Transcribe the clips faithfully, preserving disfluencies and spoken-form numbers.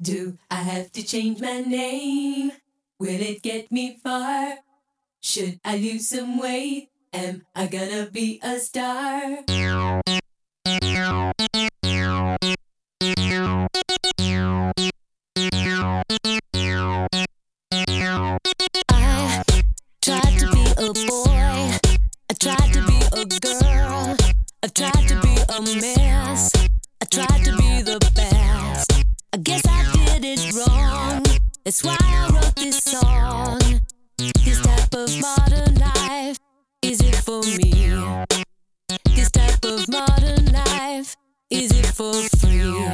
Do I have to change my name? Will it get me far? Should I lose some weight? Am I gonna be a star? I tried to be a boy, I tried to be a girl, I tried to be a mess, I tried to be the best. I guess I did it wrong, that's why I wrote this song. This type of modern life, is it for me? This type of modern life, is it for free?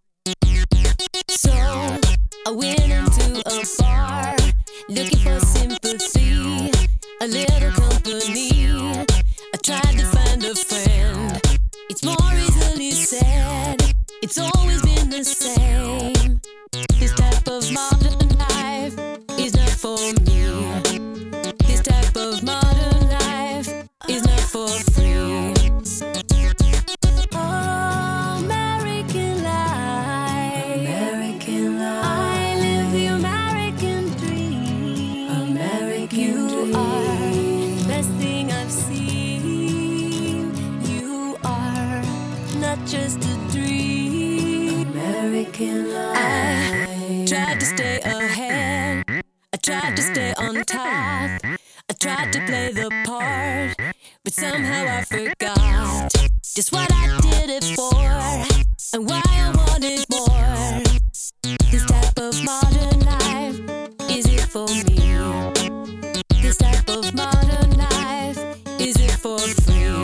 So I went into a bar, looking for sympathy, a little company. I tried to find a friend. It's more easily said, it's always been the same. This type of modern life is not for me. This type of modern life is not for free. Oh, American life, American life. I live the American dream. American You dream. are the best thing I've seen. You are not just a dream. American life. I tried to stay ahead, I tried to stay on top, I tried to play the part, but somehow I forgot just what I did it for, and why I wanted more. This type of modern life, is it for me? This type of modern life, is it for free?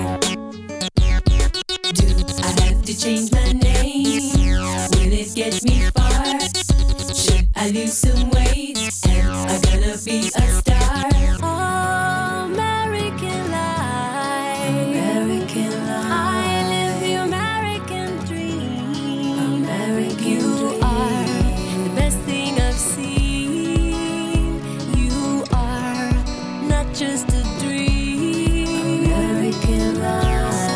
Do I have to change my name? Will it get me far? Should I lose some weight? Am I gonna be a star? Oh, American life, American life. I live the American dream. American You dream. are the best thing I've seen. You are not just a dream. American life.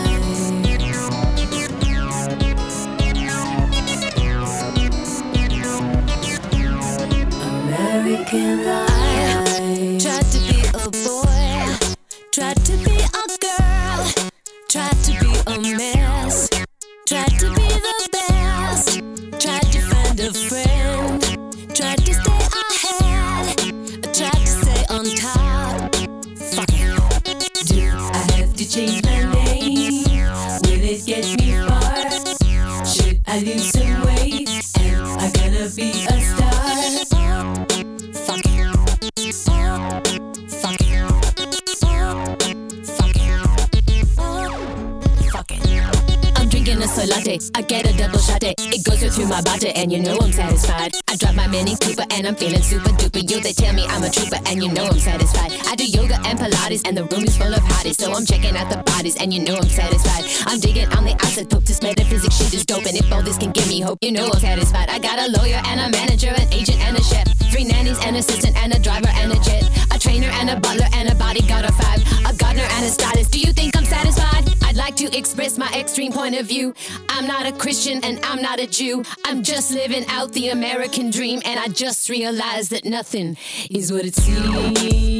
American life. I tried to be a boy, tried to be a girl, tried to be a mess, tried to be the best, tried to find a friend, tried to stay ahead, tried to stay on top. Fuck it. Do I have to change my name? Will it get me far? Should I lose some weight? Am I gonna be a star? Fuck it. Fuck it. Fuck it. Fuck it. I'm drinking a soy latte, I get a double shot it. It goes right through my body and you know I'm satisfied. I drive my Mini Cooper and I'm feeling super duper. You they tell me I'm a trooper and you know I'm satisfied. I do yoga and Pilates and the room is full of hotties, so I'm checking out the bodies and you know I'm satisfied. I'm digging on the isotope, this metaphysics shit is dope, and if all this can give me hope, you know I'm satisfied. I got a lawyer and a manager, an agent and a chef, three nannies, an assistant and a driver and a jet, a trainer and a butler and a bodyguard of five, a gardener and a stylist. Do you think I'm satisfied? I'd like to express my extreme point of view. I'm not a Christian and I'm not a Jew. I'm just living out the American dream, and I just realized that nothing is what it seems.